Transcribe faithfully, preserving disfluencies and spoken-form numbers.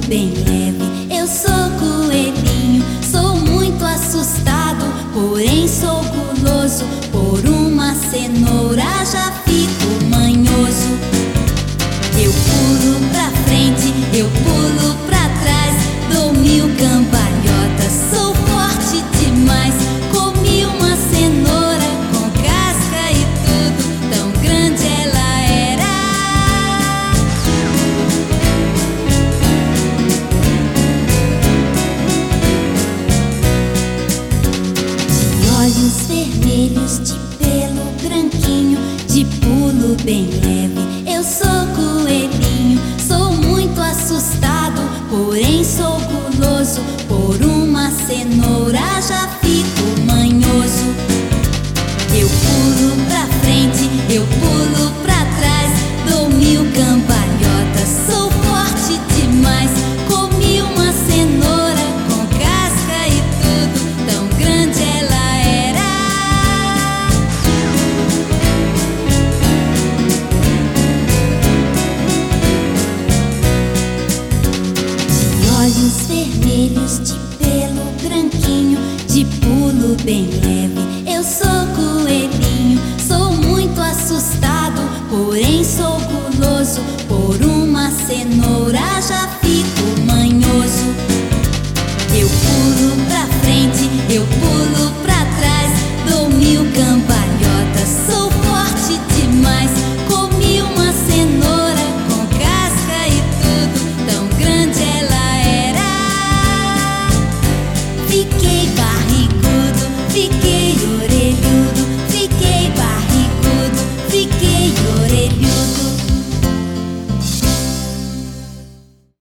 bem leve. Eu sou coelhinho, sou muito assustado, porém sou guloso. Por uma cenoura já fico manhoso. Eu pulo pra frente, eu pulo pra trás, dou mil cambalhotas, sou forte demais. Comi uma cenoura com casca e tudo, tão grande ela era. De olhos vermelhos, de pelo branquinho, de pulo bem leve. Eu sou coelhinho, sou muito assustado, porém sou guloso. Por uma cenoura já fico manhoso. Eu pulo pra frente, eu pulo pra trás, dou mil cambalhotas, sou forte demais. Comi uma cenoura com casca e tudo, tão grande ela era. De olhos vermelhos, de pelo branquinho, de pulo bem leve. Eu sou coelhinho, sou muito assustado, porém sou guloso. Por uma cenoura já fico manhoso. Eu pulo pra frente, eu pulo pra trás, dou mil cambalhotas,